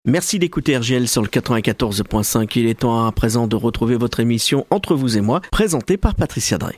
Merci d'écouter RGL sur le 94.5. Il est temps à présent de retrouver votre émission Entre vous et moi, présentée par Patricia Drey.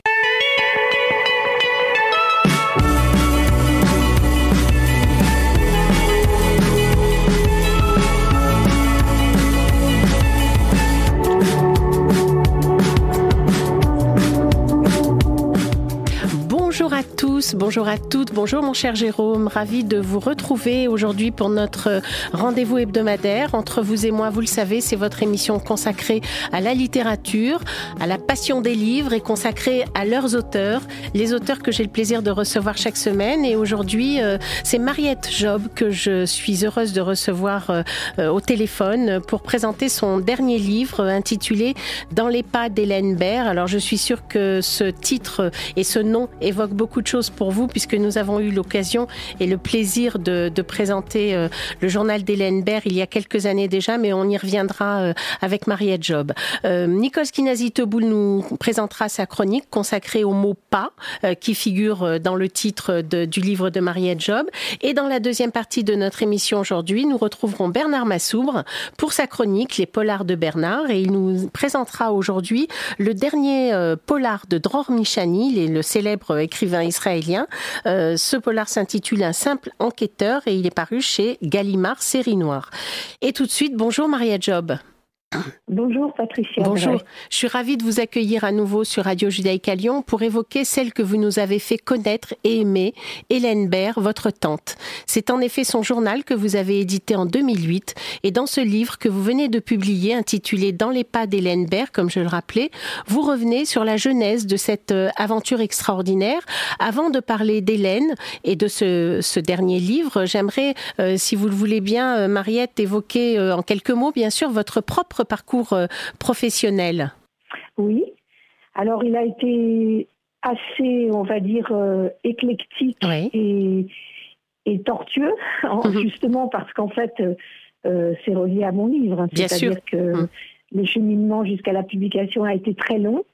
Bonjour à toutes, bonjour mon cher Jérôme, ravi de vous retrouver aujourd'hui pour notre rendez-vous hebdomadaire. Entre vous et moi, vous le savez, c'est votre émission consacrée à la littérature, à la passion des livres et consacrée à leurs auteurs, les auteurs que j'ai le plaisir de recevoir chaque semaine. Et aujourd'hui, c'est Mariette Job que je suis heureuse de recevoir au téléphone pour présenter son dernier livre intitulé « Dans les pas d'Hélène Baird ». Alors je suis sûre que ce titre et ce nom évoquent beaucoup de choses pour vous, puisque nous avons eu l'occasion et le plaisir de présenter le journal d'Hélène Baird il y a quelques années déjà, mais on y reviendra avec Mariette Job. Nicole Skinazi-Teboul nous présentera sa chronique consacrée au mot « pas » qui figure dans le titre du livre de Mariette Job. Et dans la deuxième partie de notre émission aujourd'hui, nous retrouverons Bernard Massoubre pour sa chronique « Les polars de Bernard » et il nous présentera aujourd'hui le dernier polar de Dror Michani, le célèbre écrivain israélien. Ce polar s'intitule Un simple enquêteur et il est paru chez Gallimard Série Noire. Et tout de suite, bonjour Mariette Job. Bonjour Patricia. Bonjour, je suis ravie de vous accueillir à nouveau sur Radio Judaïka Lyon pour évoquer celle que vous nous avez fait connaître et aimer, Hélène Baird, votre tante. C'est en effet son journal que vous avez édité en 2008 et dans ce livre que vous venez de publier intitulé Dans les pas d'Hélène Baird, comme je le rappelais, vous revenez sur la genèse de cette aventure extraordinaire. Avant de parler d'Hélène et de ce dernier livre, j'aimerais, si vous le voulez bien, Mariette, évoquer en quelques mots, bien sûr, votre propre parcours professionnel. Oui, alors il a été assez, on va dire, éclectique et tortueux, justement parce qu'en fait, c'est relié à mon livre. Bien C'est-à-dire sûr. que le cheminement jusqu'à la publication a été très long,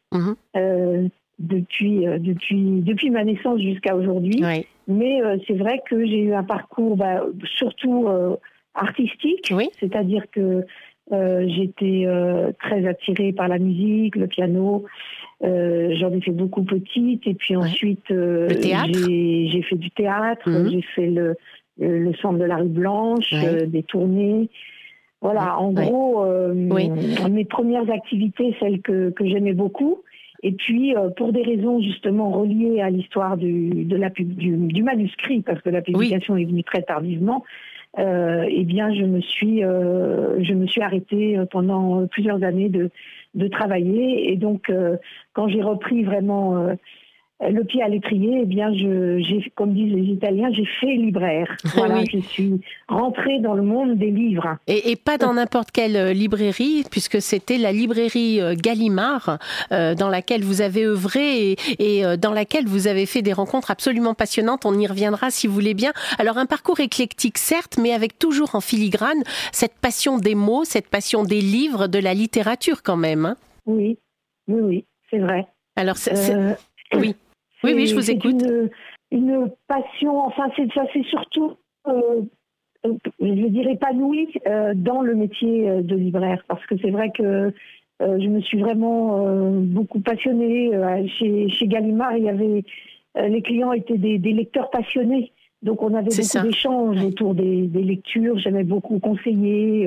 depuis ma naissance jusqu'à aujourd'hui. Oui. Mais c'est vrai que j'ai eu un parcours surtout artistique, c'est-à-dire que j'étais très attirée par la musique, le piano. J'en ai fait beaucoup petite. Et puis ensuite, le théâtre. J'ai fait du théâtre. J'ai fait le centre de la rue Blanche, des tournées. Voilà, en gros, mes premières activités, celles que j'aimais beaucoup. Et puis, pour des raisons justement reliées à l'histoire du manuscrit, parce que la publication est venue très tardivement, eh bien, je me suis arrêtée pendant plusieurs années de travailler. Et donc, quand j'ai repris vraiment le pied à l'étrier, eh bien, j'ai, comme disent les Italiens, j'ai fait libraire. Voilà, je suis rentrée dans le monde des livres. Et pas dans n'importe quelle librairie, puisque c'était la librairie Gallimard, dans laquelle vous avez œuvré et dans laquelle vous avez fait des rencontres absolument passionnantes. On y reviendra si vous voulez bien. Alors, un parcours éclectique, certes, mais avec toujours en filigrane cette passion des mots, cette passion des livres, de la littérature quand même. Hein. Oui, c'est vrai. Alors, Oui, je vous écoute. Une passion, enfin, c'est surtout, je veux dire, épanouie dans le métier de libraire. Parce que c'est vrai que je me suis vraiment beaucoup passionnée. Chez Gallimard, il y avait, les clients étaient des lecteurs passionnés. Donc, on avait beaucoup d'échanges autour des lectures. J'aimais beaucoup conseiller.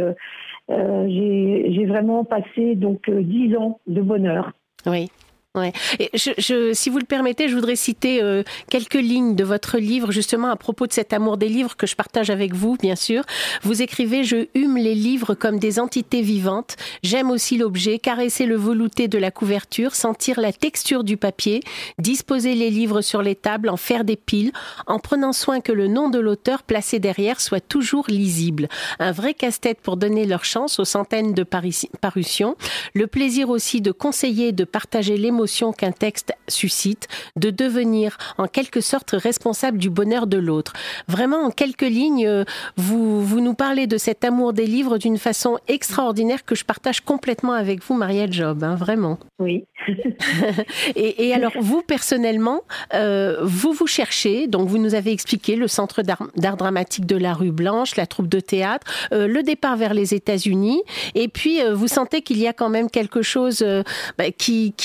J'ai vraiment passé donc 10 ans de bonheur. Oui. Ouais. Et si vous le permettez, je voudrais citer quelques lignes de votre livre, justement à propos de cet amour des livres que je partage avec vous, bien sûr. Vous écrivez « Je hume les livres comme des entités vivantes. J'aime aussi l'objet, caresser le velouté de la couverture, sentir la texture du papier, disposer les livres sur les tables, en faire des piles, en prenant soin que le nom de l'auteur placé derrière soit toujours lisible. Un vrai casse-tête pour donner leur chance aux centaines de parutions. Le plaisir aussi de conseiller et de partager l'émotion l'émotion qu'un texte suscite, de devenir en quelque sorte responsable du bonheur de l'autre. Vraiment, en quelques lignes, vous nous parlez de cet amour des livres d'une façon extraordinaire que je partage complètement avec vous, Marielle Job, hein, vraiment. Oui. et alors, vous, personnellement, vous cherchez, donc vous nous avez expliqué le Centre d'art dramatique de la Rue Blanche, la troupe de théâtre, le départ vers les États-Unis, et puis vous sentez qu'il y a quand même quelque chose qui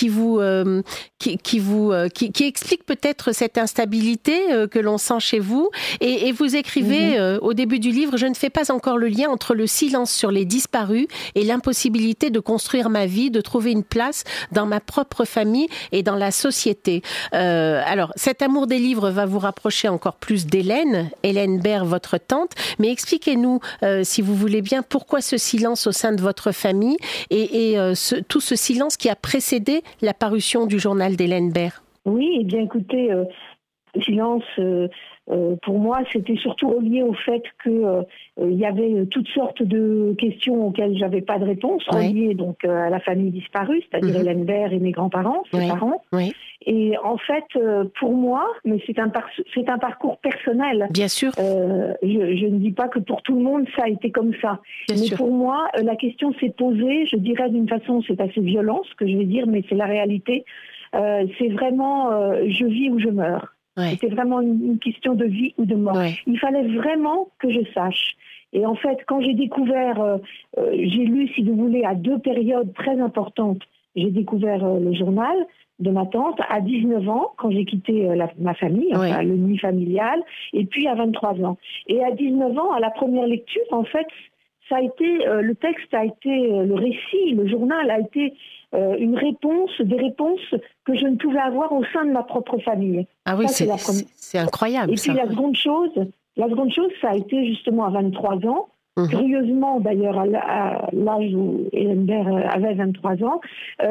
explique peut-être cette instabilité que l'on sent chez vous, et vous écrivez au début du livre: je ne fais pas encore le lien entre le silence sur les disparus et l'impossibilité de construire ma vie, de trouver une place dans ma propre famille et dans la société. Alors, cet amour des livres va vous rapprocher encore plus d'Hélène Baird, votre tante, mais expliquez-nous, si vous voulez bien, pourquoi ce silence au sein de votre famille et tout ce silence qui a précédé la parution du journal d'Hélène Baird. Oui, eh bien écoutez, silence, pour moi, c'était surtout relié au fait que il y avait toutes sortes de questions auxquelles j'avais pas de réponse, reliées donc à la famille disparue, c'est-à-dire Hélène Baird et mes grands-parents, ses parents. Oui. Et en fait, pour moi, mais c'est un parcours personnel. Bien sûr. Je ne dis pas que pour tout le monde ça a été comme ça. Bien sûr. Pour moi, la question s'est posée, je dirais d'une façon, c'est assez violent ce que je vais dire, mais c'est la réalité. C'est vraiment, je vis ou je meurs. Ouais. C'était vraiment une question de vie ou de mort. Ouais. Il fallait vraiment que je sache. Et en fait, quand j'ai découvert, j'ai lu, si vous voulez, à deux périodes très importantes. J'ai découvert le journal de ma tante à 19 ans, quand j'ai quitté ma famille, enfin, le nid familial, et puis à 23 ans. Et à 19 ans, à la première lecture, en fait, ça a été, le texte a été, le récit, le journal a été des réponses que je ne pouvais avoir au sein de ma propre famille. Ah oui, ça, c'est incroyable. Et puis la seconde chose, ça a été justement à 23 ans. Curieusement, d'ailleurs, à l'âge où Hélène Baird avait 23 ans,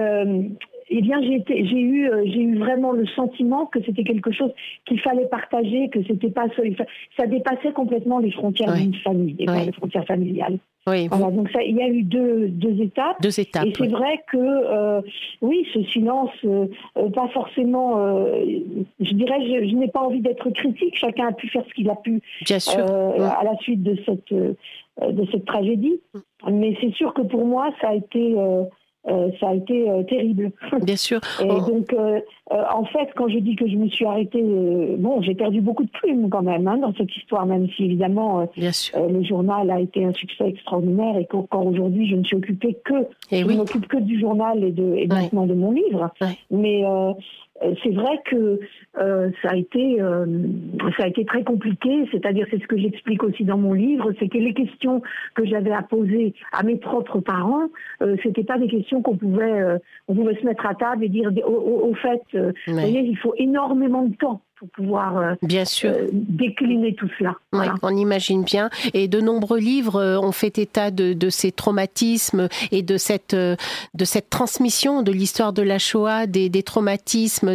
eh bien, j'ai eu vraiment le sentiment que c'était quelque chose qu'il fallait partager, que c'était pas ça dépassait complètement les frontières d'une famille, les frontières familiales. Oui, voilà, donc il y a eu deux étapes. Et c'est vrai que, oui, ce silence, pas forcément, je dirais, je n'ai pas envie d'être critique, chacun a pu faire ce qu'il a pu à la suite de cette tragédie. Mais c'est sûr que pour moi, ça a été terrible. Bien sûr. Et donc, en fait, quand je dis que je me suis arrêtée, j'ai perdu beaucoup de plumes quand même dans cette histoire, même si évidemment le journal a été un succès extraordinaire et qu'encore aujourd'hui, je ne suis occupée ne m'occupe que du journal et maintenant de mon livre. Mais c'est vrai que ça a été très compliqué, c'est-à-dire, c'est ce que j'explique aussi dans mon livre, c'est que les questions que j'avais à poser à mes propres parents, c'était pas des questions qu'on pouvait se mettre à table et dire au fait, vous voyez, il faut énormément de temps pour pouvoir décliner tout cela. Voilà. Oui, on imagine bien. Et de nombreux livres ont fait état de ces traumatismes et de cette transmission de l'histoire de la Shoah, des traumatismes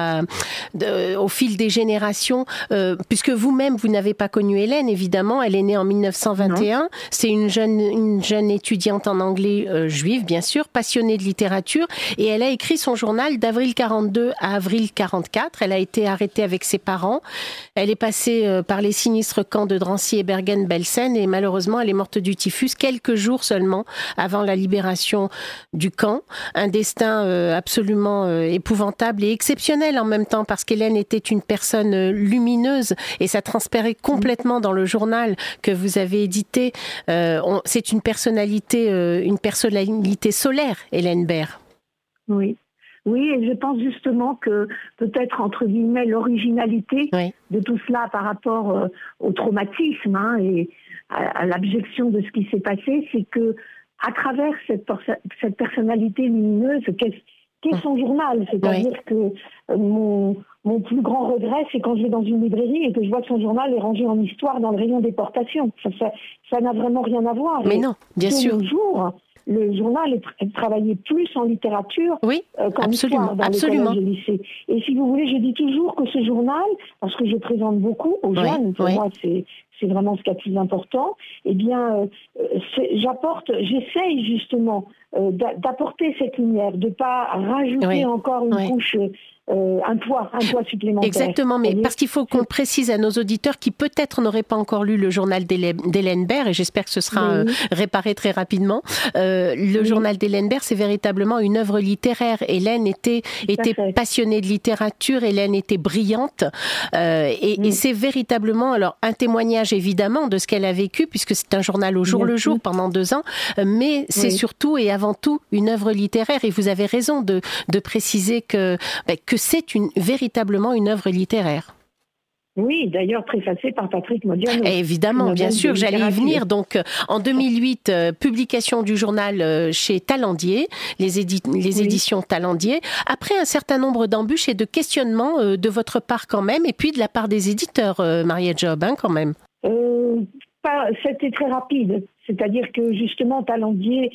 au fil des générations. Puisque vous-même, vous n'avez pas connu Hélène, évidemment. Elle est née en 1921. Non. C'est une jeune étudiante en anglais juive, bien sûr, passionnée de littérature. Et elle a écrit son journal d'avril 42 à avril 44. Elle a été arrêtée avec ses parents. Elle est passée par les sinistres camps de Drancy et Bergen-Belsen et malheureusement, elle est morte du typhus quelques jours seulement avant la libération du camp. Un destin absolument épouvantable et exceptionnel en même temps parce qu'Hélène était une personne lumineuse et ça transpérait complètement dans le journal que vous avez édité. C'est une personnalité solaire, Hélène Baird. Oui. Oui, et je pense justement que peut-être, entre guillemets, l'originalité de tout cela par rapport au traumatisme et à l'abjection de ce qui s'est passé, c'est que à travers cette personnalité lumineuse, qu'est son journal ? C'est-à-dire que mon plus grand regret, c'est quand je vais dans une librairie et que je vois que son journal est rangé en histoire dans le rayon déportation. Ça n'a vraiment rien à voir. Mais non, bien sûr. Le journal est travaillé plus en littérature qu'en histoire dans les collèges et lycées. Et si vous voulez, je dis toujours que ce journal, parce que je présente beaucoup aux jeunes, pour moi c'est vraiment ce qui est le plus important, eh bien, j'essaye justement d'apporter cette lumière, de ne pas rajouter encore une couche, un poids supplémentaire. Exactement, mais parce qu'il faut qu'on précise à nos auditeurs qui peut-être n'auraient pas encore lu le journal d'Hélène Baird, et j'espère que ce sera réparé très rapidement. Le journal d'Hélène Baird, c'est véritablement une œuvre littéraire. Hélène était passionnée de littérature, Hélène était brillante, et c'est véritablement alors un témoignage évidemment de ce qu'elle a vécu, puisque c'est un journal au jour le jour pendant 2 ans, mais c'est surtout et avant tout une œuvre littéraire, et vous avez raison de préciser que c'est véritablement une œuvre littéraire. Oui, d'ailleurs préfacée par Patrick Modiano. Évidemment, bien sûr, j'allais y venir. Donc, en 2008, publication du journal chez Talendier, les éditions Talendier. Après un certain nombre d'embûches et de questionnements de votre part quand même, et puis de la part des éditeurs, Mariette Job, quand même. C'était très rapide. C'est-à-dire que justement, Talendier,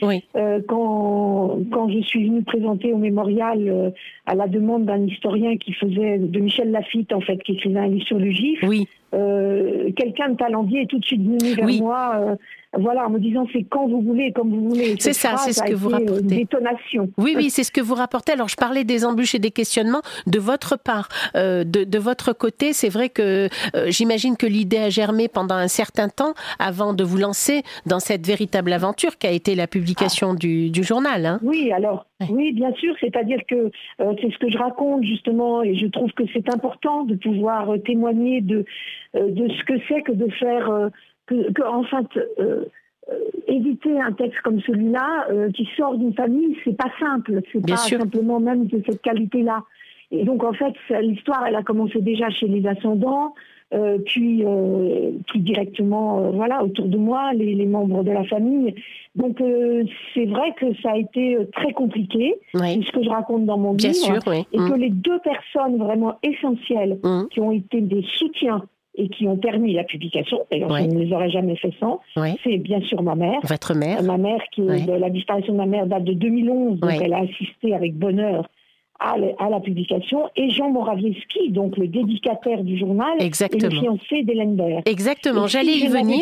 quand je suis venue présenter au mémorial à la demande d'un historien de Michel Lafitte, en fait, qui écrivait un livre sur le GIF, quelqu'un de Talendier est tout de suite venu vers moi, en me disant c'est quand vous voulez, comme vous voulez. C'est ça, c'est ce que vous rapportez. Détonation. Oui, c'est ce que vous rapportez. Alors, je parlais des embûches et des questionnements de votre part. De votre côté, c'est vrai que j'imagine que l'idée a germé pendant un certain temps avant de vous lancer dans cette véritable aventure qu'a été la publication du journal. Hein. Oui, alors, oui, bien sûr. C'est-à-dire que c'est ce que je raconte justement, et je trouve que c'est important de pouvoir témoigner de ce que c'est que de faire... en fait, éditer un texte comme celui-là, qui sort d'une famille, c'est pas simple. C'est pas simplement même de cette qualité-là. Et donc, en fait, l'histoire, elle a commencé déjà chez les ascendants, puis directement, autour de moi, les membres de la famille. Donc, c'est vrai que ça a été très compliqué, c'est ce que je raconte dans mon livre, et que les 2 personnes vraiment essentielles qui ont été des soutiens et qui ont permis la publication, d'ailleurs je ne les aurais jamais fait sans, c'est bien sûr ma mère. Votre mère. Ma mère, la disparition de ma mère date de 2011, donc elle a assisté avec bonheur à la publication, et Jean Morawiecki, donc le dédicataire du journal, et le fiancé d'Hélène Baird. Exactement, j'allais y venir.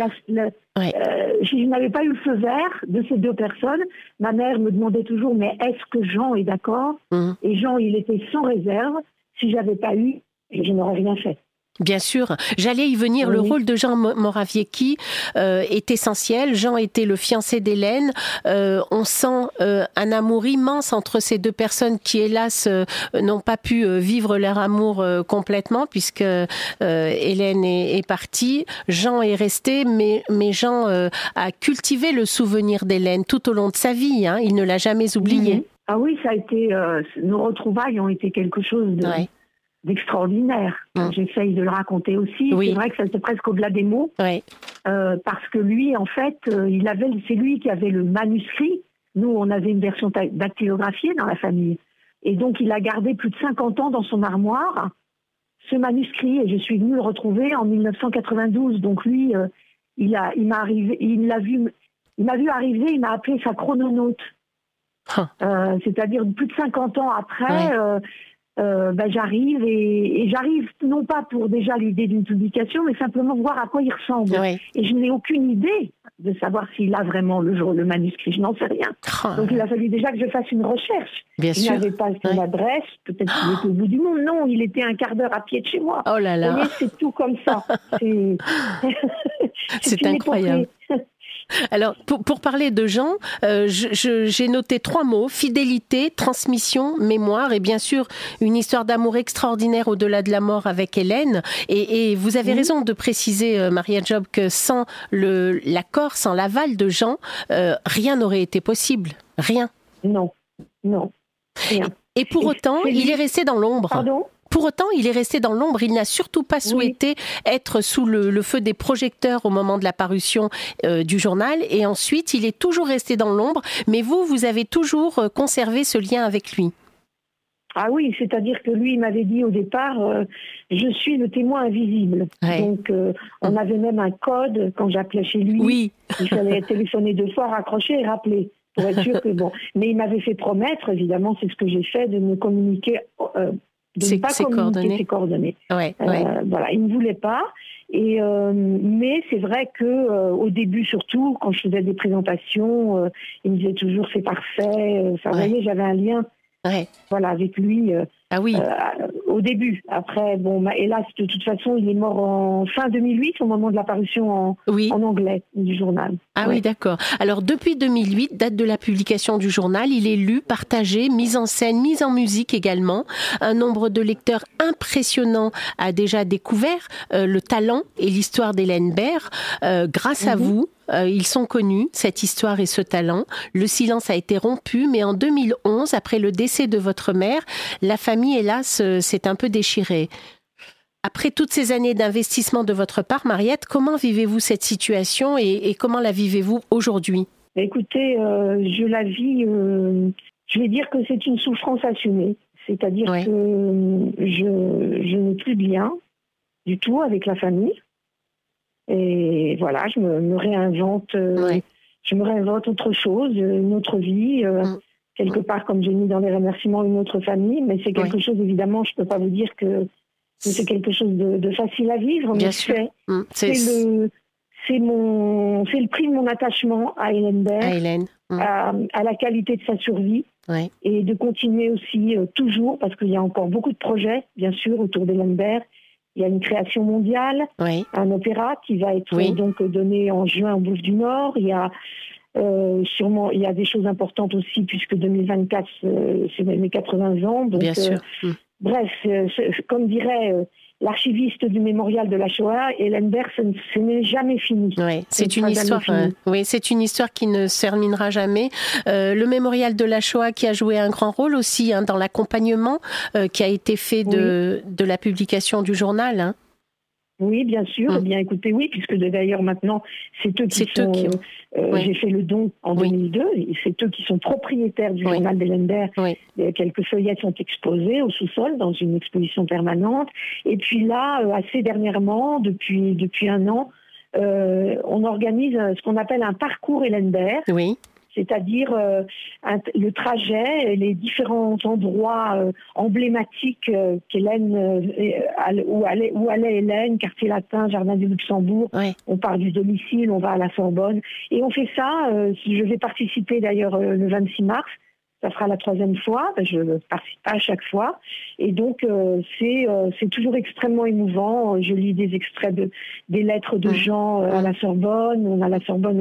Si je n'avais pas eu le feu vert de ces 2 personnes, ma mère me demandait toujours, mais est-ce que Jean est d'accord ? Et Jean, il était sans réserve. Si j'avais pas eu, je n'aurais rien fait. Bien sûr, j'allais y venir. Le rôle de Jean Morawiecki est essentiel. Jean était le fiancé d'Hélène. On sent un amour immense entre ces 2 personnes qui, hélas, n'ont pas pu vivre leur amour complètement puisque Hélène est partie. Jean est resté, mais Jean a cultivé le souvenir d'Hélène tout au long de sa vie. Hein. Il ne l'a jamais oublié. Ah oui, ça a été nos retrouvailles ont été quelque chose d'extraordinaire. J'essaye de le raconter aussi. C'est vrai que ça c'était presque au-delà des mots. Parce que lui, en fait, c'est lui qui avait le manuscrit. Nous, on avait une version dactylographiée dans la famille. Et donc, il a gardé plus de 50 ans dans son armoire ce manuscrit. Et je suis venue le retrouver en 1992. Donc, lui, il m'a vu arriver, il m'a appelé sa chrononaute. C'est-à-dire, plus de 50 ans après... j'arrive et j'arrive non pas pour déjà l'idée d'une publication, mais simplement voir à quoi il ressemble. Et je n'ai aucune idée de savoir s'il a vraiment le manuscrit. Je n'en sais rien. Donc il a fallu déjà que je fasse une recherche. Il n'avait pas son adresse, peut-être qu'il était au bout du monde. Non, il était un quart d'heure à pied de chez moi. Oh là là. Vous voyez, c'est tout comme ça. C'est incroyable. Alors, pour parler de Jean, j'ai noté 3 mots: fidélité, transmission, mémoire, et bien sûr une histoire d'amour extraordinaire au-delà de la mort avec Hélène. Et vous avez raison de préciser, Mariette Job, que sans l'accord, sans l'aval de Jean, rien n'aurait été possible. Rien. Non. Rien. Et pour autant, il est resté dans l'ombre. Pardon ? Pour autant, il est resté dans l'ombre. Il n'a surtout pas souhaité être sous le feu des projecteurs au moment de la parution du journal. Et ensuite, il est toujours resté dans l'ombre. Mais vous avez toujours conservé ce lien avec lui. Ah oui, c'est-à-dire que lui, il m'avait dit au départ, je suis le témoin invisible. Donc, on avait même un code quand j'appelais chez lui. Il fallait téléphoner 2 fois, raccrocher et rappeler. Pour être sûr que Mais il m'avait fait promettre, évidemment, c'est ce que j'ai fait, de me communiquer... de ne pas communiquer ses coordonnées. Il ne voulait pas. Mais c'est vrai que au début, surtout quand je faisais des présentations, il me disait toujours c'est parfait. Vous voyez, j'avais un lien. Voilà, avec lui au début. Après, hélas, de toute façon, il est mort en fin 2008, au moment de la parution en anglais du journal. Oui, d'accord. Alors, depuis 2008, date de la publication du journal, il est lu, partagé, mis en scène, mis en musique également. Un nombre de lecteurs impressionnant a déjà découvert le talent et l'histoire d'Hélène Baird. Grâce à vous, ils sont connus, cette histoire et ce talent. Le silence a été rompu, mais en 2011, après le décès de votre mère, la famille, hélas, s'est un peu déchirée. Après toutes ces années d'investissement de votre part, Mariette, comment vivez-vous cette situation et comment la vivez-vous aujourd'hui ? Écoutez, je la vis, je vais dire que c'est une souffrance assumée. C'est-à-dire que je n'ai plus de lien du tout avec la famille. Et voilà, je me réinvente, je me réinvente autre chose, une autre vie, quelque part, comme j'ai mis dans les remerciements, une autre famille, mais c'est quelque chose, évidemment, je ne peux pas vous dire que c'est quelque chose de facile à vivre, mais c'est le prix de mon attachement à Hélène Baird, à la qualité de sa survie, et de continuer aussi toujours, parce qu'il y a encore beaucoup de projets, bien sûr, autour d'Hélène Baird. Il y a une création mondiale, un opéra qui va être donc donné en juin au Bouffe du Nord. Il y a sûrement, il y a des choses importantes aussi puisque 2024 c'est mes 80 ans. Donc, bien sûr. Bref, comme dirait l'archiviste du mémorial de la Shoah, Hélène Baird, ce n'est jamais fini. C'est une histoire. C'est une histoire qui ne se terminera jamais. Le mémorial de la Shoah qui a joué un grand rôle aussi dans l'accompagnement qui a été fait de la publication du journal. Oui, bien sûr. Eh bien, écoutez, puisque d'ailleurs maintenant, c'est eux qui sont... J'ai fait le don en 2002, et c'est eux qui sont propriétaires du journal d'Hélène Baird. Quelques feuillettes sont exposées au sous-sol dans une exposition permanente. Et puis là, assez dernièrement, depuis un an, on organise ce qu'on appelle un parcours Hélène Baird. C'est-à-dire le trajet, les différents endroits emblématiques qu'Hélène, où allait Hélène, quartier latin, jardin du Luxembourg. On part du domicile, on va à la Sorbonne. Et on fait ça, je vais participer d'ailleurs le 26 mars. Ça sera la 3e fois, je ne participe pas à chaque fois. Et donc, c'est toujours extrêmement émouvant. Je lis des extraits des lettres de gens à la Sorbonne. On a la Sorbonne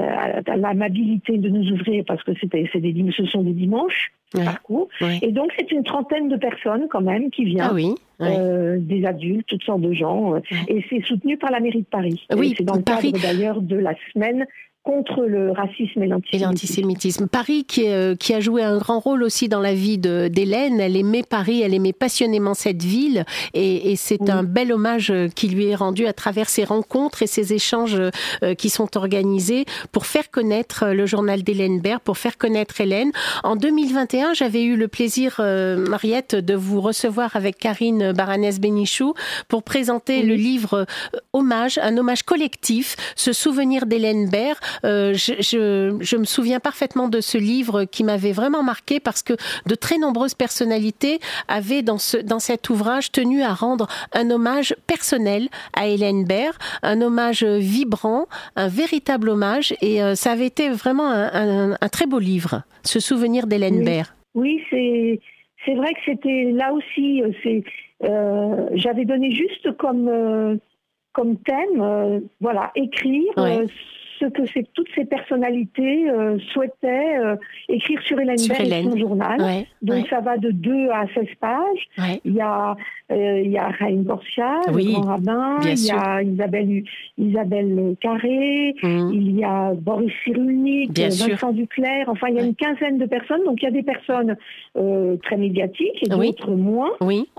l'amabilité de nous ouvrir parce que ce sont des dimanches, parcours. Et donc, c'est une trentaine de personnes quand même qui viennent. Des adultes, toutes sortes de gens. Et c'est soutenu par la mairie de Paris. C'est dans le cadre d'ailleurs de la semaine contre le racisme et l'antisémitisme. Paris qui a joué un grand rôle aussi dans la vie d'Hélène. Elle aimait Paris, elle aimait passionnément cette ville et c'est un bel hommage qui lui est rendu à travers ces rencontres et ces échanges qui sont organisés pour faire connaître le journal d'Hélène Baird, pour faire connaître Hélène. En 2021, j'avais eu le plaisir, Mariette, de vous recevoir avec Karine Baranès-Bénichou pour présenter le livre Hommage, un hommage collectif, ce souvenir d'Hélène Baird. Je me souviens parfaitement de ce livre qui m'avait vraiment marqué parce que de très nombreuses personnalités avaient dans cet ouvrage tenu à rendre un hommage personnel à Hélène Baird, un hommage vibrant, un véritable hommage et ça avait été vraiment un très beau livre, ce souvenir d'Hélène Baird. Oui, c'est vrai que c'était là aussi, j'avais donné juste comme thème, écrire ce que toutes ces personnalites souhaitaient écrire sur Hélène Baird et son journal. Donc ça va de 2 à 16 pages. Il y a Raïm Portia, le grand rabbin, il y a Isabelle Carré, il y a Boris Cyrulnik, Vincent Duclerc, enfin il y a une quinzaine de personnes. Donc il y a des personnes très médiatiques et d'autres moins.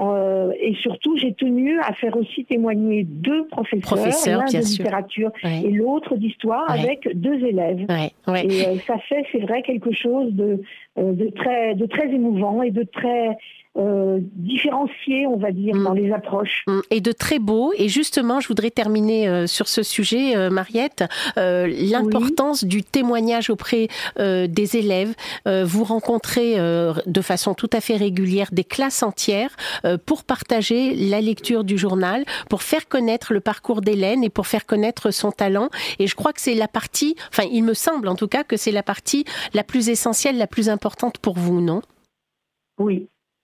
Et surtout, j'ai tenu à faire aussi témoigner 2 professeurs, l'un de littérature et l'autre d'histoire, avec 2 élèves. Et ça fait, c'est vrai, quelque chose de très émouvant et de très différenciés, on va dire, dans les approches. Et de très beaux. Et justement, je voudrais terminer sur ce sujet, Mariette, l'importance du témoignage auprès des élèves. Vous rencontrez de façon tout à fait régulière des classes entières pour partager la lecture du journal, pour faire connaître le parcours d'Hélène et pour faire connaître son talent. Et je crois que c'est la partie, enfin, il me semble en tout cas que c'est la partie la plus essentielle, la plus importante pour vous, non ? Oui.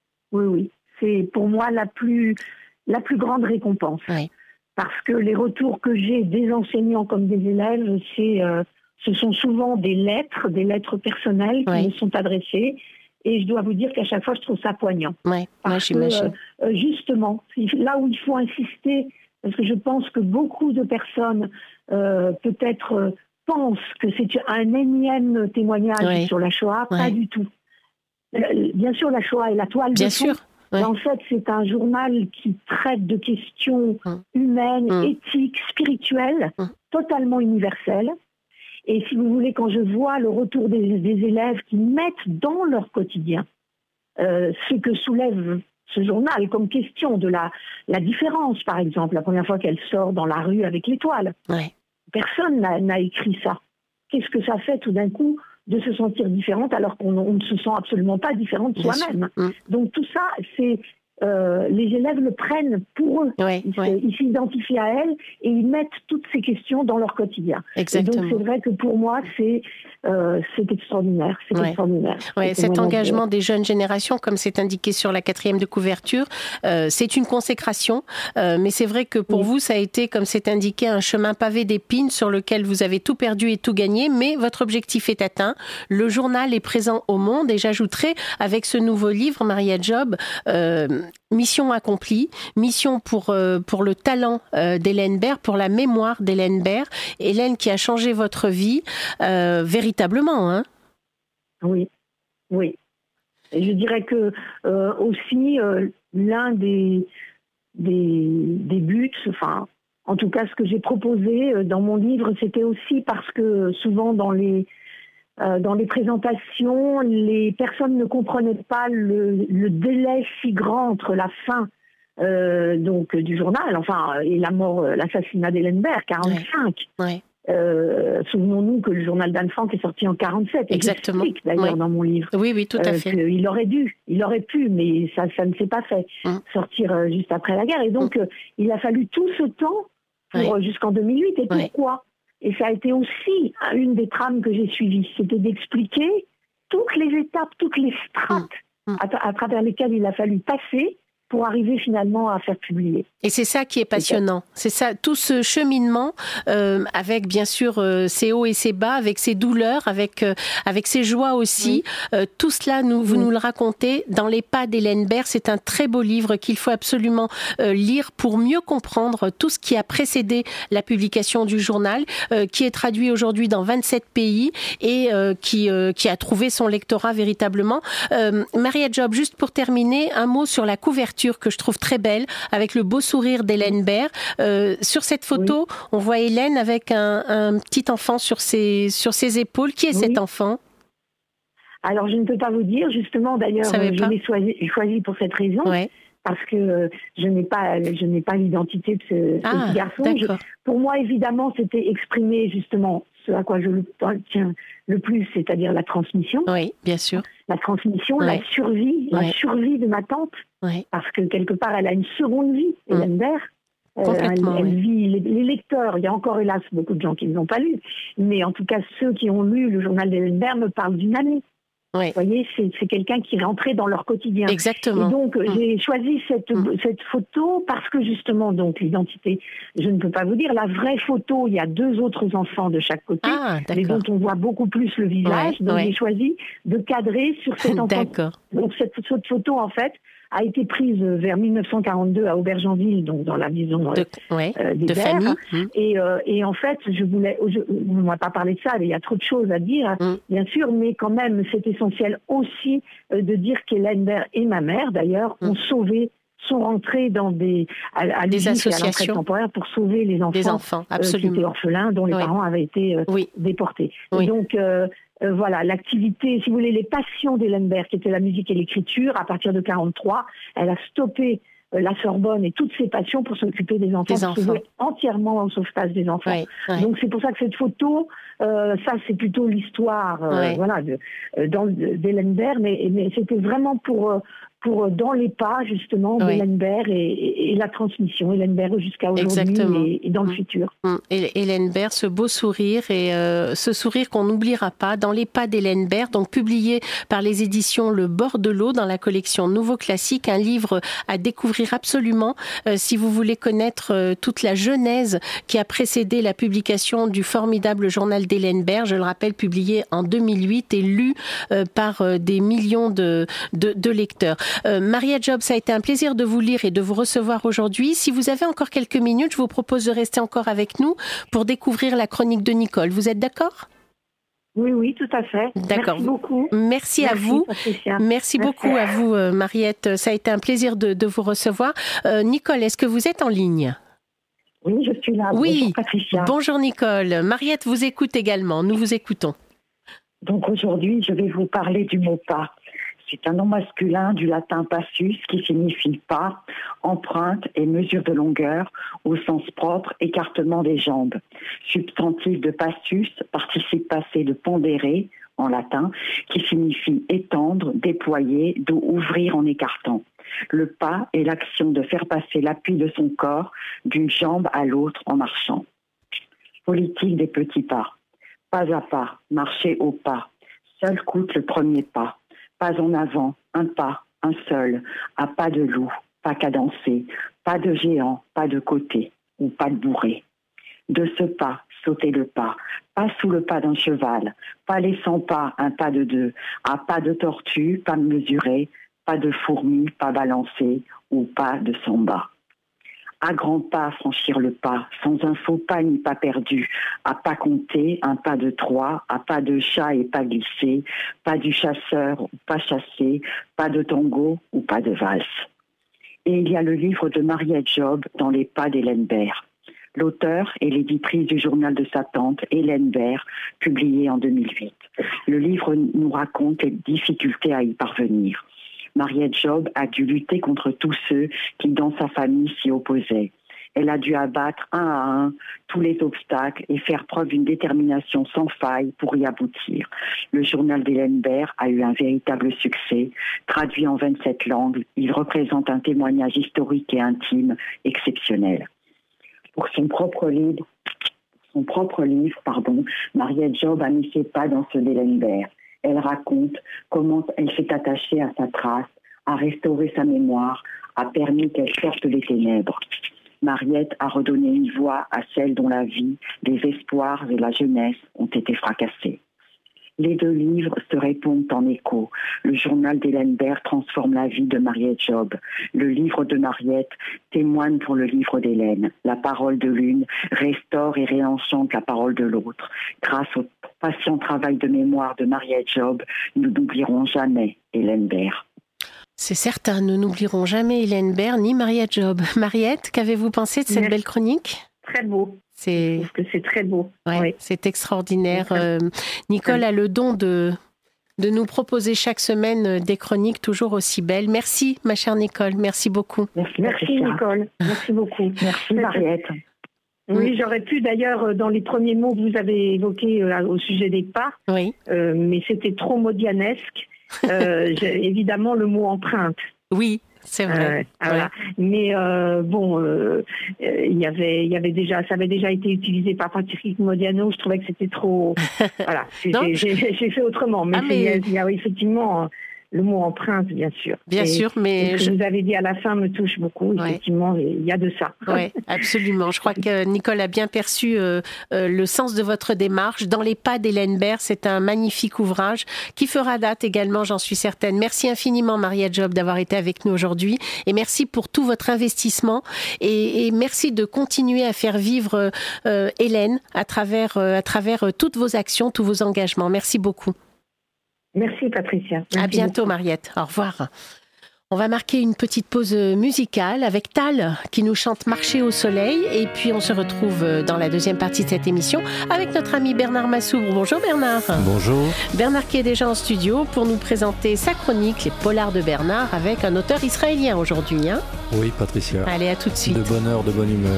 C'est pour moi la plus grande récompense. Oui. Parce que les retours que j'ai des enseignants comme des élèves, ce sont souvent des lettres personnelles qui me sont adressées. Et je dois vous dire qu'à chaque fois, je trouve ça poignant. Oui, j'imagine. Justement, là où il faut insister, parce que je pense que beaucoup de personnes peut-être pensent que c'est un énième témoignage sur la Shoah, pas du tout. Bien sûr, la Shoah est la toile de fond. Mais en fait, c'est un journal qui traite de questions humaines, éthiques, spirituelles, totalement universelles. Et si vous voulez, quand je vois le retour des élèves qui mettent dans leur quotidien ce que soulève ce journal comme question de la différence, par exemple, la première fois qu'elle sort dans la rue avec l'étoile. Personne n'a écrit ça. Qu'est-ce que ça fait tout d'un coup de se sentir différente alors qu'on ne se sent absolument pas différente soi-même. Donc tout ça, c'est les élèves le prennent pour eux. Ils s'identifient à elles et ils mettent toutes ces questions dans leur quotidien. Exactement. Et donc c'est vrai que pour moi, c'est extraordinaire. Extraordinaire. Cet engagement des jeunes générations, comme c'est indiqué sur la 4e de couverture, c'est une consécration. Mais c'est vrai que pour vous, ça a été, comme c'est indiqué, un chemin pavé d'épines sur lequel vous avez tout perdu et tout gagné. Mais votre objectif est atteint. Le journal est présent au monde. Et j'ajouterai, avec ce nouveau livre, Mariette Job, mission accomplie, mission pour le talent d'Hélène Baird, pour la mémoire d'Hélène Baird. Hélène qui a changé votre vie véritablement, hein ? Oui. Et je dirais que aussi l'un des buts, enfin, en tout cas ce que j'ai proposé dans mon livre, c'était aussi parce que souvent dans les présentations, les personnes ne comprenaient pas le délai si grand entre la fin donc du journal, et l'assassinat d'Hélène Baird, 45. Souvenons-nous que le journal d'Anne Frank est sorti en 47. Exactement. J'explique d'ailleurs dans mon livre. Oui, tout à fait. Il aurait pu, mais ça ne s'est pas fait sortir juste après la guerre. Et donc, il a fallu tout ce temps jusqu'en 2008. Et pourquoi ? Et ça a été aussi une des trames que j'ai suivies. C'était d'expliquer toutes les étapes, toutes les strates à travers lesquelles il a fallu passer pour arriver finalement à faire publier. Et c'est ça qui est passionnant. C'est ça, tout ce cheminement avec bien sûr ses hauts et ses bas, avec ses douleurs, avec ses joies aussi. Tout cela, vous nous le racontez dans les pas d'Hélène Baird. C'est un très beau livre qu'il faut absolument lire pour mieux comprendre tout ce qui a précédé la publication du journal, qui est traduit aujourd'hui dans 27 pays et qui a trouvé son lectorat véritablement. Mariette Job, juste pour terminer, un mot sur la couverture que je trouve très belle, avec le beau sourire d'Hélène Baird. Sur cette photo, on voit Hélène avec un petit enfant sur ses épaules. Qui est cet enfant ? Alors, je ne peux pas vous dire, justement, d'ailleurs, je l'ai choisi pour cette raison, parce que je n'ai pas l'identité de ce petit garçon. Pour moi, évidemment, c'était exprimer, justement, ce à quoi je tiens le plus, c'est-à-dire la transmission. Oui, bien sûr. La transmission, la survie de ma tante, parce que quelque part, elle a une seconde vie, Hélène Baird. Elle vit, les lecteurs, il y a encore hélas beaucoup de gens qui ne l'ont pas lu, mais en tout cas ceux qui ont lu le journal d'Hélène Baird me parlent d'une année. Vous voyez, c'est quelqu'un qui est rentré dans leur quotidien. Exactement. Et donc, j'ai choisi cette photo parce que, justement, donc, l'identité, je ne peux pas vous dire. La vraie photo, il y a 2 autres enfants de chaque côté, mais dont on voit beaucoup plus le visage. Donc, j'ai choisi de cadrer sur cet enfant. Donc, cette photo, en fait, a été prise vers 1942 à Aubergenville, donc dans la maison des Baird. Et en fait, on ne m'a pas parlé de ça, mais il y a trop de choses à dire, bien sûr, mais quand même, c'est essentiel aussi de dire qu'Hélène Baird et ma mère, d'ailleurs, sont rentrés dans des associations temporaires pour sauver les enfants absolument. Qui étaient orphelins, dont les parents avaient été déportés. Et donc, voilà, l'activité, si vous voulez, les passions d'Hélène Baird, qui était la musique et l'écriture, à partir de 1943, elle a stoppé la Sorbonne et toutes ses passions pour s'occuper des enfants, pour se jouer entièrement au sauvetage des enfants. Oui. Donc c'est pour ça que cette photo, ça c'est plutôt l'histoire voilà, d'Hélène Baird, mais c'était vraiment pour dans les pas justement d'Hélène Baird et la transmission, Hélène Baird jusqu'à aujourd'hui et dans le futur. Et Hélène Baird, ce beau sourire et ce sourire qu'on n'oubliera pas, dans les pas d'Hélène Baird, donc publié par les éditions Le Bord de l'eau dans la collection Nouveau Classique, un livre à découvrir absolument si vous voulez connaître toute la genèse qui a précédé la publication du formidable journal d'Hélène Baird, je le rappelle, publié en 2008 et lu par des millions de lecteurs. Mariette Job, ça a été un plaisir de vous lire et de vous recevoir aujourd'hui. Si vous avez encore quelques minutes, je vous propose de rester encore avec nous pour découvrir la chronique de Nicole. Vous êtes d'accord ? Oui, tout à fait. D'accord. Merci beaucoup. Merci à vous. Patricia. Merci beaucoup à vous, Mariette. Ça a été un plaisir de vous recevoir. Nicole, est-ce que vous êtes en ligne ? Oui, je suis là. Oui. Bonjour Patricia. Bonjour Nicole. Mariette vous écoute également. Nous vous écoutons. Donc aujourd'hui, je vais vous parler du mot pas. C'est un nom masculin du latin passus qui signifie pas, empreinte et mesure de longueur au sens propre, écartement des jambes. Substantif de passus, participe passé de pondérer en latin, qui signifie étendre, déployer, ouvrir en écartant. Le pas est l'action de faire passer l'appui de son corps d'une jambe à l'autre en marchant. Politique des petits pas. Pas à pas, marcher au pas. Seul coûte le premier pas. Pas en avant, un pas, un seul, à pas de loup, pas cadencé, pas de géant, pas de côté, ou pas de bourré. De ce pas, sauter le pas sous le pas d'un cheval, pas les 100 pas, un pas de 2, à pas de tortue, pas mesuré, pas de fourmi, pas balancé, ou pas de samba. À grands pas franchir le pas, sans un faux pas ni pas perdu, à pas compter, un pas de 3, à pas de chat et pas glissé, pas du chasseur ou pas chassé, pas de tango ou pas de valse. Et il y a le livre de Mariette Job, Dans les pas d'Hélène Baird. L'auteur est l'éditrice du journal de sa tante, Hélène Baird, publié en 2008. Le livre nous raconte les difficultés à y parvenir. Mariette Job a dû lutter contre tous ceux qui, dans sa famille, s'y opposaient. Elle a dû abattre un à un tous les obstacles et faire preuve d'une détermination sans faille pour y aboutir. Le journal d'Hélène Baird a eu un véritable succès. Traduit en 27 langues, il représente un témoignage historique et intime exceptionnel. Pour son propre livre, Mariette Job a mis ses pas dans ceux d'Hélène Baird. Elle raconte comment elle s'est attachée à sa trace, a restauré sa mémoire, a permis qu'elle sorte des ténèbres. Mariette a redonné une voix à celles dont la vie, les espoirs et la jeunesse ont été fracassés. Les deux livres se répondent en écho. Le journal d'Hélène Baird transforme la vie de Mariette Job. Le livre de Mariette témoigne pour le livre d'Hélène. La parole de l'une restaure et réenchante la parole de l'autre. Grâce au patient travail de mémoire de Mariette Job, nous n'oublierons jamais Hélène Baird. C'est certain, nous n'oublierons jamais Hélène Baird ni Mariette Job. Mariette, qu'avez-vous pensé de cette belle chronique ? Très beau. Je trouve que c'est très beau. Ouais, oui. C'est extraordinaire. Nicole a le don de nous proposer chaque semaine des chroniques toujours aussi belles. Merci, ma chère Nicole. Merci beaucoup. Merci Nicole. Merci beaucoup. Merci Mariette. Oui, j'aurais pu d'ailleurs, dans les premiers mots que vous avez évoqués au sujet des pas, mais c'était trop modianesque. Évidemment, le mot empreinte. Oui. C'est vrai. Voilà. Mais il y avait déjà, ça avait déjà été utilisé par Patrick Modiano. Je trouvais que c'était trop. Voilà. J'ai fait autrement. Mais il y a effectivement le mot empreinte, bien sûr. Bien sûr, mais ce que vous avez dit à la fin me touche beaucoup. Effectivement, il y a de ça. Oui, absolument. Je crois que Nicole a bien perçu le sens de votre démarche. Dans les pas d'Hélène Baird, c'est un magnifique ouvrage qui fera date également, j'en suis certaine. Merci infiniment, Mariette Job, d'avoir été avec nous aujourd'hui. Et merci pour tout votre investissement. Et merci de continuer à faire vivre Hélène à travers toutes vos actions, tous vos engagements. Merci beaucoup. Merci Patricia. À bientôt Mariette. Au revoir. On va marquer une petite pause musicale avec Tal qui nous chante Marcher au soleil et puis on se retrouve dans la deuxième partie de cette émission avec notre ami Bernard Massoubre. Bonjour Bernard. Bonjour. Bernard qui est déjà en studio pour nous présenter sa chronique Les Polars de Bernard avec un auteur israélien aujourd'hui. Hein. Oui Patricia. Allez, à tout de suite. De bonne heure, de bonne humeur.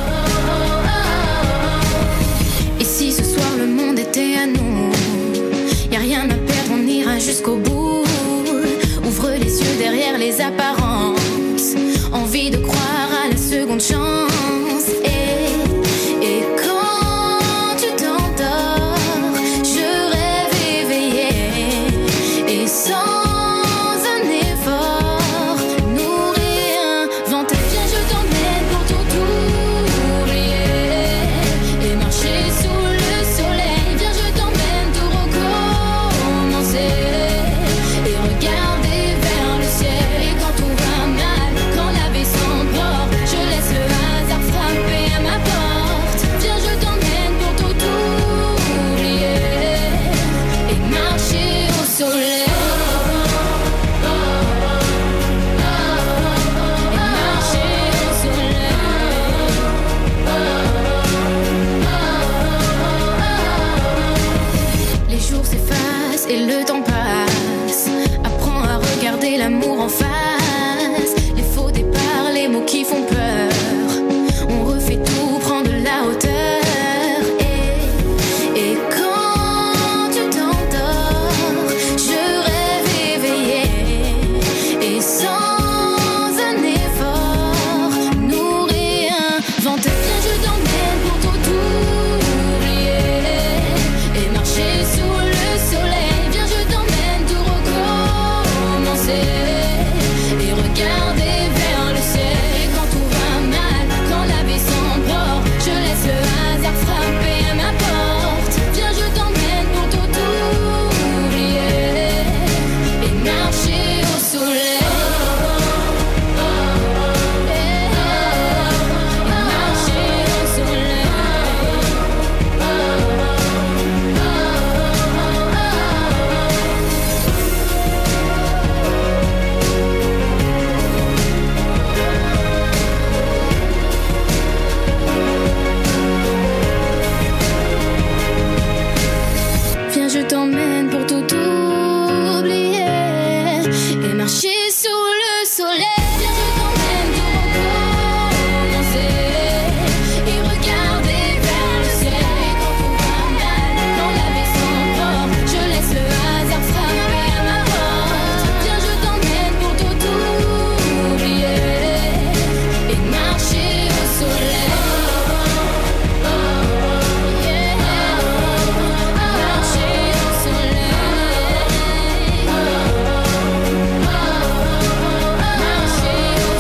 Et si ce soir le monde était à nous, y a rien à perdre, on ira jusqu'au bout. Ouvre les yeux derrière les apparences, envie de croire à la seconde chance. Et quand tu t'endors, je rêve éveillé et sans un effort, nous réinventer. Viens, je t'emmène pour tout oublier et marcher sous le soleil. Viens, je t'emmène tout recommencer et regarder vers le ciel. Et quand tout va mal, quand la vie s'emporte, je laisse le hasard frapper à ma porte. Viens, je t'emmène pour tout oublier et marcher au soleil. Et marcher au soleil. Les jours s'effacent et le temps passe. Apprends à regarder l'amour en face. Les faux départs, les mots qui font peur. On refait tout, prend de la hauteur. Et quand tu t'endors, je rêve éveillé et sans un effort, nous réinventer. Viens, je t'emmène pour tout oublier et marcher sous le soleil. Viens, je t'emmène tout recommencer et regarder vers le ciel. Et quand tout va mal, quand la vie s'emporte, je laisse le hasard frapper à ma porte. Viens, je t'emmène pour tout oublier et marcher au soleil. Et marcher au soleil. Viens, je t'emmène pour tout oublier et marcher sous le soleil. Viens, je t'emmène tout recommencer et regarder vers le ciel. Et quand tout va mal, quand la vie s'emporte, je laisse le hasard frapper à ma porte. Viens, je t'emmène pour tout oublier et marcher au soleil. Marcher au soleil. Marcher au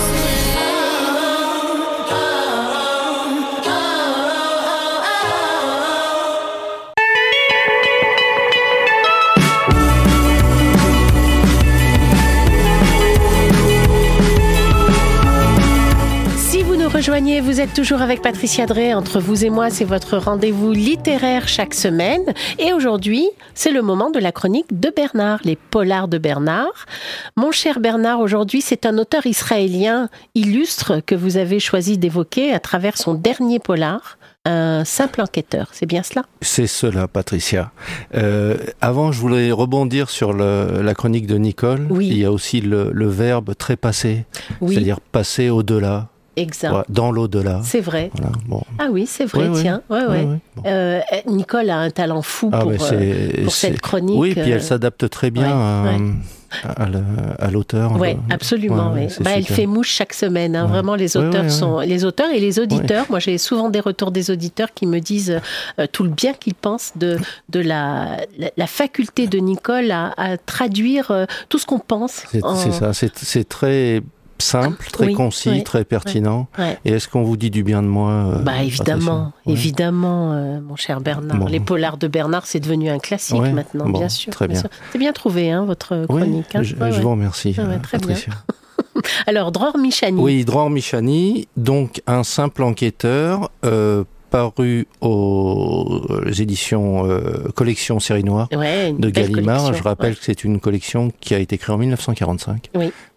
Si vous nous rejoignez, vous êtes toujours avec Patricia Drey. Entre vous et moi, c'est votre rendez-vous littéraire chaque semaine. Et aujourd'hui, c'est le moment de la chronique de Bernard, Les Polars de Bernard. Mon cher Bernard, aujourd'hui, c'est un auteur israélien illustre que vous avez choisi d'évoquer à travers son dernier polar, Un simple enquêteur. C'est bien cela ? C'est cela, Patricia. Avant, je voulais rebondir sur la chronique de Nicole. Oui. Il y a aussi le verbe trépassé, Oui. c'est-à-dire passer au-delà. Exact. Voilà, dans l'au-delà. C'est vrai. Voilà, bon. Ah oui, c'est vrai, Oui, tiens. oui. Ouais, ouais. Oui, oui, bon. Nicole a un talent fou Ah, pour mais cette chronique. Oui, puis elle s'adapte très bien à l'auteur. Oui, absolument. Ouais, ouais. Elle fait mouche chaque semaine. Hein. Vraiment, les auteurs sont les auteurs et les auditeurs. Ouais. Moi, j'ai souvent des retours des auditeurs qui me disent tout le bien qu'ils pensent de la faculté de Nicole à traduire tout ce qu'on pense. C'est ça. C'est très simple, très concis, très pertinent. Ouais. Et est-ce qu'on vous dit du bien de moi évidemment, mon cher Bernard. Bon. Les Polars de Bernard, c'est devenu un classique maintenant, bien sûr. Très bien. C'est bien trouvé, hein, votre chronique. Oui, je vous remercie, très Patricia. Bien. Alors, Dror Michani. Oui, Dror Michani, donc un simple enquêteur, paru aux éditions Collection Série Noire de Gallimard. Je rappelle que c'est une collection qui a été créée en 1945. Oui.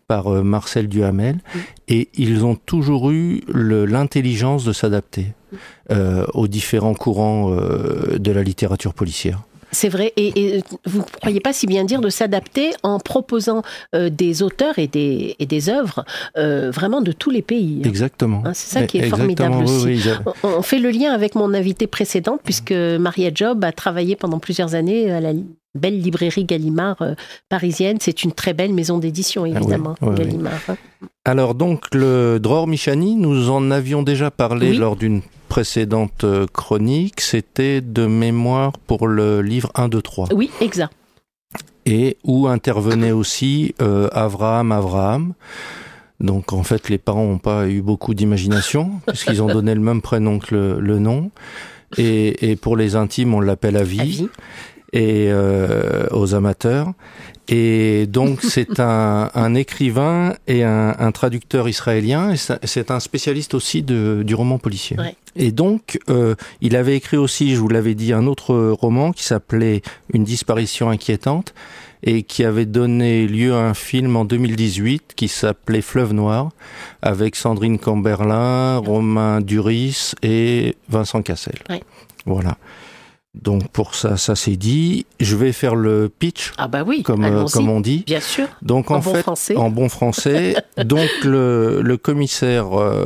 par Marcel Duhamel, et ils ont toujours eu l'intelligence de s'adapter aux différents courants de la littérature policière. C'est vrai, et vous ne croyez pas si bien dire de s'adapter en proposant des auteurs et des œuvres vraiment de tous les pays. Exactement. C'est ça qui est formidable aussi. Oui, on fait le lien avec mon invitée précédente, puisque Maria Job a travaillé pendant plusieurs années à la belle librairie Gallimard parisienne. C'est une très belle maison d'édition, évidemment, Gallimard. Alors donc, le Dror Michani, nous en avions déjà parlé lors d'une précédente chronique, c'était de mémoire pour le livre 1, 2, 3. Oui, exact. Et où intervenait aussi Avraham. Donc en fait, les parents n'ont pas eu beaucoup d'imagination, puisqu'ils ont donné le même prénom que le nom. Et pour les intimes, on l'appelle Avi. Et aux amateurs. Et donc c'est un écrivain et un traducteur israélien, et c'est un spécialiste aussi du roman policier. Ouais. Et donc il avait écrit aussi, je vous l'avais dit, un autre roman qui s'appelait Une disparition inquiétante, et qui avait donné lieu à un film en 2018 qui s'appelait Fleuve Noir, avec Sandrine Camberlin, Romain Duris et Vincent Cassel. Ouais. Voilà. Donc pour ça c'est dit. Je vais faire le pitch, comme on dit. Bien sûr. Donc en bon français. Donc le commissaire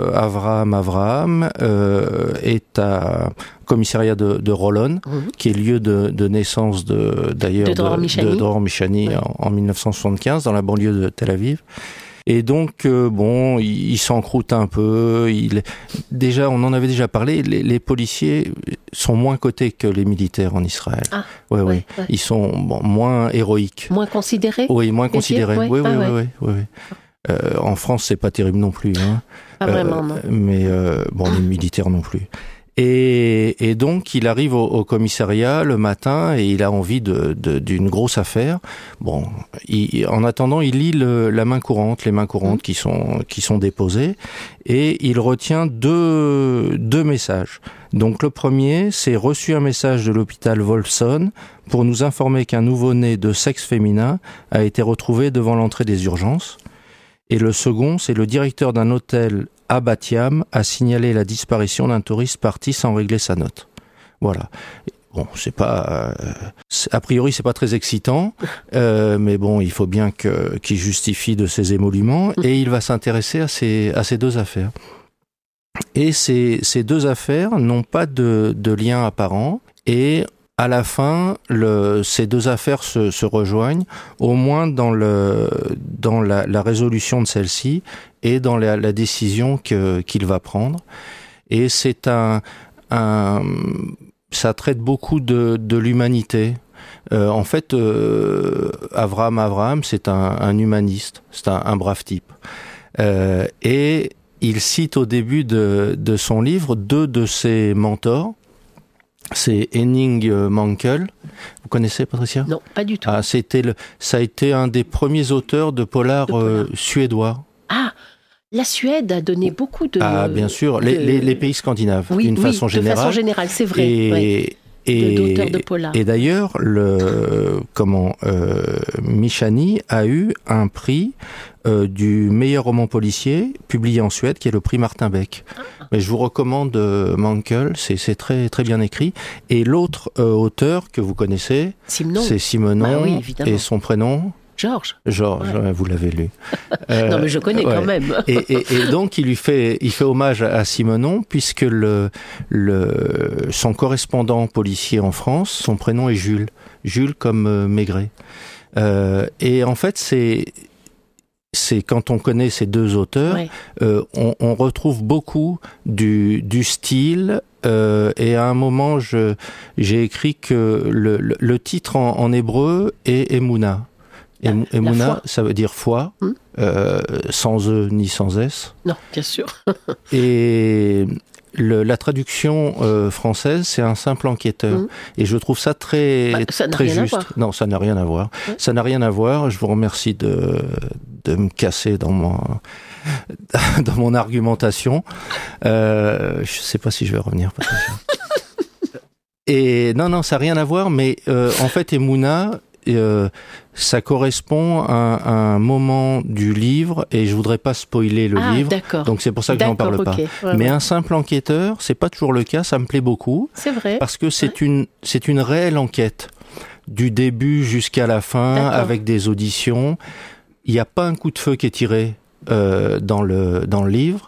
Avraham est à commissariat de Rolon, qui est lieu de naissance de Dror Michani en 1975 dans la banlieue de Tel Aviv. Et donc, il s'encroute un peu. Déjà, on en avait déjà parlé, les policiers sont moins cotés que les militaires en Israël. Ah, ouais. Ils sont moins héroïques. Moins considérés? Oui, moins considérés. Oui. En France, c'est pas terrible non plus. Hein. Pas vraiment, non. Mais les militaires non plus. Et donc, il arrive au commissariat le matin et il a envie d'une grosse affaire. Bon, en attendant, il lit les mains courantes qui sont déposées, et il retient deux messages. Donc, le premier, c'est reçu un message de l'hôpital Wolfson pour nous informer qu'un nouveau-né de sexe féminin a été retrouvé devant l'entrée des urgences. Et le second, c'est le directeur d'un hôtel à Bat Yam a signalé la disparition d'un touriste parti sans régler sa note. Voilà. Bon, c'est pas a priori c'est pas très excitant, mais bon, il faut bien qu'il justifie de ses émoluments, et il va s'intéresser à ces deux affaires. Et ces deux affaires n'ont pas de lien apparent, et à la fin, ces deux affaires se rejoignent, au moins dans la résolution de celle-ci et dans la décision qu'il va prendre. Et c'est ça traite beaucoup de l'humanité. En fait, Avraham, c'est un humaniste, c'est un brave type. Et il cite au début de son livre deux de ses mentors. C'est Henning Mankell. Vous connaissez, Patricia? Non, pas du tout. Ça a été un des premiers auteurs de polar suédois. Ah, la Suède a donné beaucoup de... Ah, bien sûr, les pays scandinaves, d'une façon générale. De façon générale, c'est vrai. D'auteurs de polar. Et d'ailleurs, Michani a eu un prix du meilleur roman policier publié en Suède, qui est le prix Martin Beck. Mais je vous recommande Mankell, c'est très très bien écrit. Et l'autre auteur que vous connaissez, c'est Simenon, et son prénom Georges, vous l'avez lu. Non, mais je connais quand même. Et donc il fait hommage à Simenon, puisque son correspondant policier en France, son prénom est Jules comme Maigret. Et en fait, c'est quand on connaît ces deux auteurs, on retrouve beaucoup du style. Et à un moment, j'ai écrit que le titre en hébreu est Emouna. Emouna, ça veut dire foi, sans E ni sans S. Non, bien sûr. Et la traduction française, c'est un simple enquêteur. Et je trouve ça très juste. Non, ça n'a rien à voir. Ça n'a rien à voir. Je vous remercie de me casser dans mon argumentation. Je sais pas si je vais revenir. Et non, ça n'a rien à voir. Mais en fait, Emouna, ça correspond à un moment du livre et je voudrais pas spoiler le livre. D'accord. Donc c'est pour ça que j'en parle pas. Mais un simple enquêteur, c'est pas toujours le cas, ça me plaît beaucoup. C'est vrai. Parce que c'est une réelle enquête du début jusqu'à la fin avec des auditions. Il n'y a pas un coup de feu qui est tiré dans le livre.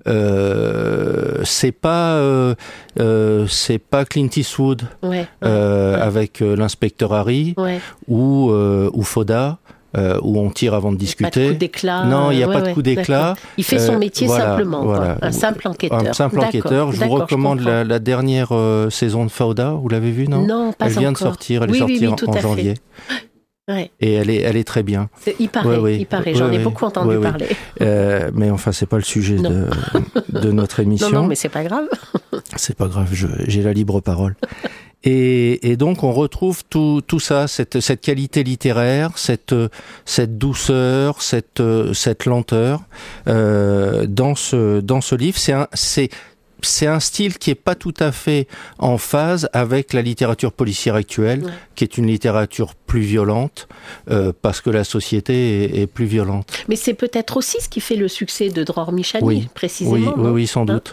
C'est pas Clint Eastwood avec l'inspecteur Harry ou Foda où on tire avant de discuter. Pas de coup d'éclat. Non, il n'y a pas de coup d'éclat. Il fait son métier simplement, quoi. Un simple enquêteur. Un simple enquêteur. Je vous recommande la dernière saison de Fauda. Vous l'avez vue, non? Non, pas encore. Elle vient de sortir. Elle est sortie en janvier. Ouais. Et elle est très bien. Il paraît. J'en ai beaucoup entendu parler. Mais enfin, c'est pas le sujet de notre émission. Non, mais c'est pas grave. C'est pas grave. J'ai la libre parole. Et donc on retrouve tout ça, cette qualité littéraire, cette douceur, cette lenteur dans ce livre. C'est un style qui est pas tout à fait en phase avec la littérature policière actuelle, qui est une littérature plus violente, parce que la société est plus violente. Mais c'est peut-être aussi ce qui fait le succès de Dror Michani, précisément. Oui, sans doute.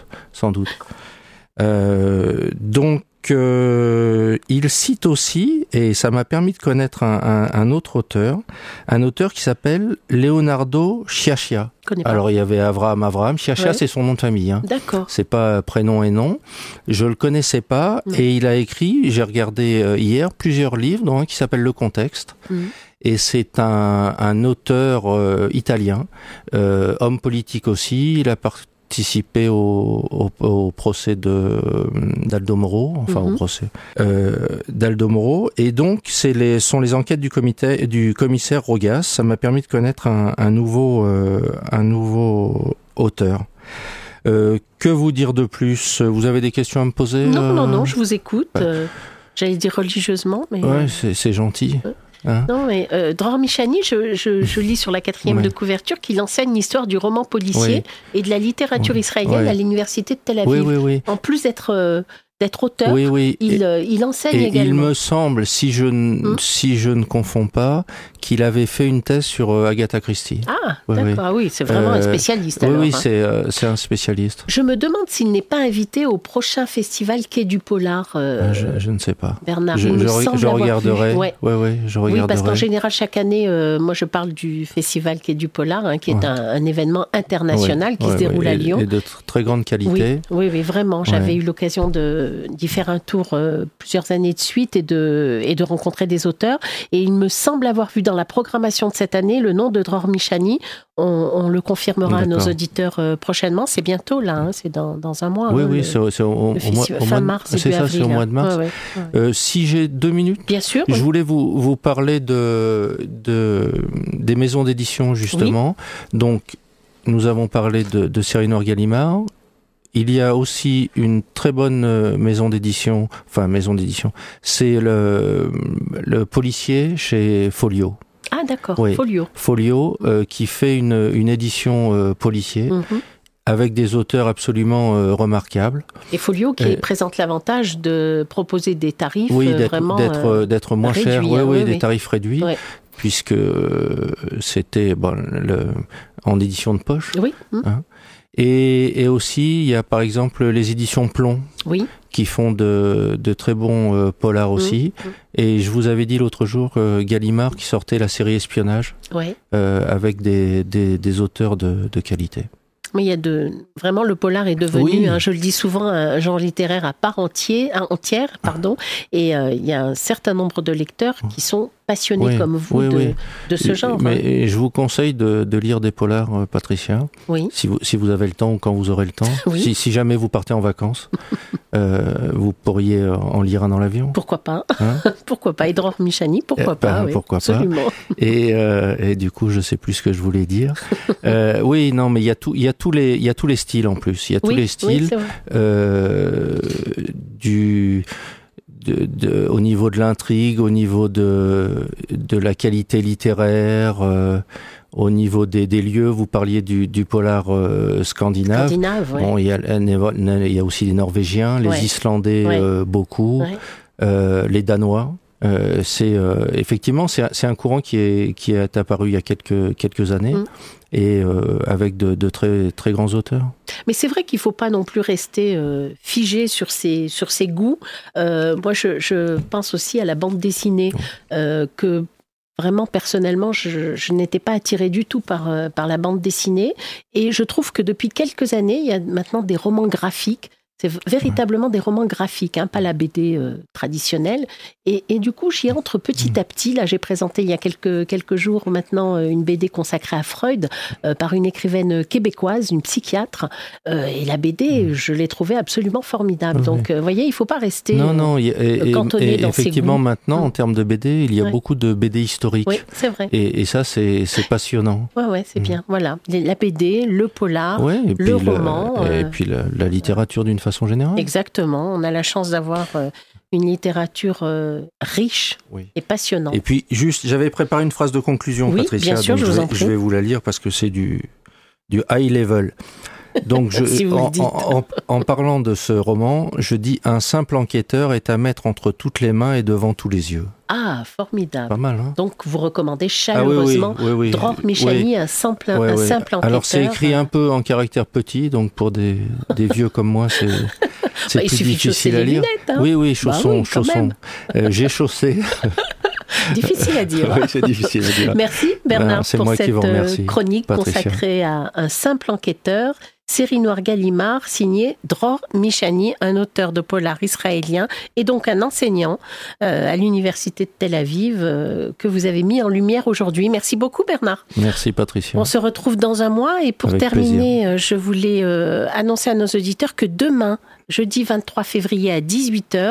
Donc, il cite aussi, et ça m'a permis de connaître un autre auteur qui s'appelle Leonardo Sciascia. Alors il y avait Avraham, Sciascia c'est son nom de famille. Hein. D'accord. C'est pas prénom et nom. Je le connaissais pas et il a écrit, j'ai regardé hier, plusieurs livres, dont un qui s'appelle Le Contexte. Et c'est un auteur italien, homme politique aussi. Il a participé au procès d'Aldo Moro, au procès d'Aldo Moro, et donc sont les enquêtes du commissaire Rogas. Ça m'a permis de connaître un nouveau auteur. Que vous dire de plus? Vous avez des questions à me poser? Non, je vous écoute. J'allais dire religieusement, mais... Ouais, c'est gentil. Hein? Non, mais Dror Michani, je lis sur la 4e de couverture qu'il enseigne l'histoire du roman policier et de la littérature israélienne à l'université de Tel Aviv. Oui. En plus d'être auteur, il enseigne également. Il me semble, si je ne confonds pas, qu'il avait fait une thèse sur Agatha Christie. Ah, d'accord. Oui, c'est vraiment un spécialiste. Alors, c'est un spécialiste. Je me demande s'il n'est pas invité au prochain festival Quai du Polar. Je ne sais pas. Bernard, je regarderai. Je regarderai. Oui, parce qu'en général, chaque année, moi je parle du festival Quai du Polar, qui est un événement international qui se déroule à Lyon. Et de très grande qualité. Oui, vraiment. J'avais eu l'occasion d'y faire un tour plusieurs années de suite et de rencontrer des auteurs. Et il me semble avoir vu dans la programmation de cette année le nom de Dror Michani. On le confirmera à nos auditeurs prochainement. C'est bientôt là, c'est dans un mois. Oui, c'est au fin mars. C'est ça, c'est au mois de mars. Si j'ai 2 minutes, bien sûr. Je voulais vous parler des maisons d'édition justement. Donc nous avons parlé de Cyril Gallimard. Il y a aussi une très bonne maison d'édition. C'est le policier chez Folio. Ah d'accord, Folio qui fait une édition policier avec des auteurs absolument remarquables. Et Folio qui présente l'avantage de proposer des tarifs d'être moins chers, des tarifs réduits, puisque c'était en édition de poche. Oui. Hein. Et aussi, il y a par exemple les éditions Plomb, qui font de très bons polars aussi. Et je vous avais dit l'autre jour, Gallimard qui sortait la série Espionnage, avec des auteurs de qualité. Mais il y a vraiment le polar est devenu, je le dis souvent, un genre littéraire à part entière, et il y a un certain nombre de lecteurs qui sont passionnés comme vous de ce genre. Mais je vous conseille de lire des polars, Patricia, si vous avez le temps ou quand vous aurez le temps. Si jamais vous partez en vacances, vous pourriez en lire un dans l'avion. Pourquoi pas? Pourquoi pas? Et Dror Michani, pourquoi pas? Pourquoi absolument. Pas. Et du coup, je sais plus ce que je voulais dire. Mais il y a tous les styles en plus. Il y a tous les styles au niveau de l'intrigue, au niveau de la qualité littéraire, au niveau des lieux. Vous parliez du polar scandinave. Bon, il y a aussi les Norvégiens, les Islandais beaucoup, les Danois. Effectivement, c'est un courant qui est apparu il y a quelques années et avec de très très grands auteurs. Mais c'est vrai qu'il faut pas non plus rester figé sur ses goûts. Moi, je pense aussi à la bande dessinée que vraiment, personnellement, je n'étais pas attirée du tout par la bande dessinée. Et je trouve que depuis quelques années, il y a maintenant des romans graphiques. C'est véritablement des romans graphiques, pas la BD traditionnelle. Et du coup, j'y entre petit à petit. Là, j'ai présenté il y a quelques jours maintenant une BD consacrée à Freud par une écrivaine québécoise, une psychiatre. Et la BD, je l'ai trouvée absolument formidable. Donc, vous voyez, il ne faut pas rester cantonné dans ses goûts. Effectivement, maintenant, en termes de BD, il y a beaucoup de BD historiques. Oui, c'est vrai. Et ça, c'est passionnant. Ouais, c'est bien. Voilà, la BD, le polar, le roman. Et puis la littérature d'une façon générale. Exactement. On a la chance d'avoir une littérature riche et passionnante. Et puis, juste, j'avais préparé une phrase de conclusion, Patricia. Bien sûr, donc je vais vous la lire parce que c'est du high level. Donc, en parlant de ce roman, je dis: un simple enquêteur est à mettre entre toutes les mains et devant tous les yeux. Ah, formidable. Pas mal, hein? Donc, vous recommandez chaleureusement Dror Michani, un simple enquêteur. Alors, c'est écrit un peu en caractère petit, donc pour des vieux comme moi, c'est plus difficile à lire. Oui, chaussons. J'ai chaussé. Difficile à dire. Oui, c'est difficile à dire. Merci Bernard pour cette chronique consacrée à un simple enquêteur. Série noire Gallimard, signée Dror Michani, un auteur de polar israélien et donc un enseignant à l'université de Tel Aviv que vous avez mis en lumière aujourd'hui. Merci beaucoup Bernard. Merci Patricia. On se retrouve dans un mois et pour terminer, je voulais annoncer à nos auditeurs que demain, jeudi 23 février à 18h,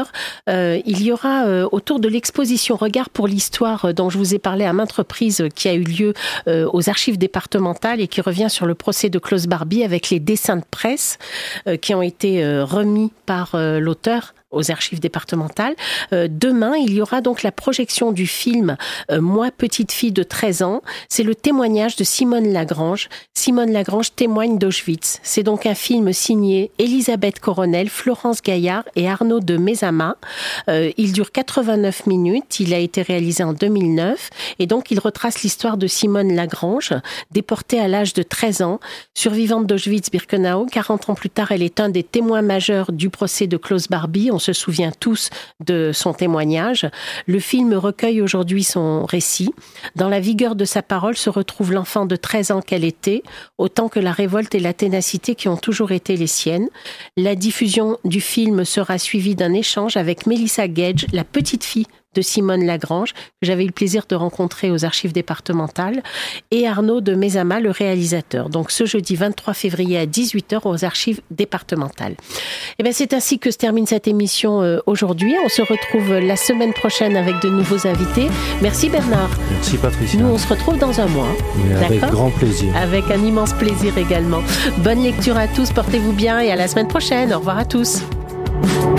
il y aura autour de l'exposition Regard pour l'histoire dont je vous ai parlé à maintes reprises, qui a eu lieu aux archives départementales et qui revient sur le procès de Klaus Barbie avec les dessins de presse qui ont été remis par l'auteur aux archives départementales. Demain, il y aura donc la projection du film Moi, petite fille de 13 ans. C'est le témoignage de Simone Lagrange. Simone Lagrange témoigne d'Auschwitz. C'est donc un film signé Elisabeth Coronel, Florence Gaillard et Arnaud de Mesama. Il dure 89 minutes. Il a été réalisé en 2009. Et donc, il retrace l'histoire de Simone Lagrange, déportée à l'âge de 13 ans, survivante d'Auschwitz-Birkenau. 40 ans plus tard, elle est un des témoins majeurs du procès de Klaus Barbie. On se souvient tous de son témoignage. Le film recueille aujourd'hui son récit. Dans la vigueur de sa parole se retrouve l'enfant de 13 ans qu'elle était, autant que la révolte et la ténacité qui ont toujours été les siennes. La diffusion du film sera suivie d'un échange avec Melissa Gage, la petite fille de Simone Lagrange, que j'avais eu le plaisir de rencontrer aux archives départementales, et Arnaud de Mesama, le réalisateur. Donc ce jeudi 23 février à 18h aux archives départementales. Et bien c'est ainsi que se termine cette émission aujourd'hui. On se retrouve la semaine prochaine avec de nouveaux invités. Merci Bernard. Merci Patricia. Nous on se retrouve dans un mois. Avec grand plaisir. Avec un immense plaisir également. Bonne lecture à tous, portez-vous bien et à la semaine prochaine. Au revoir à tous.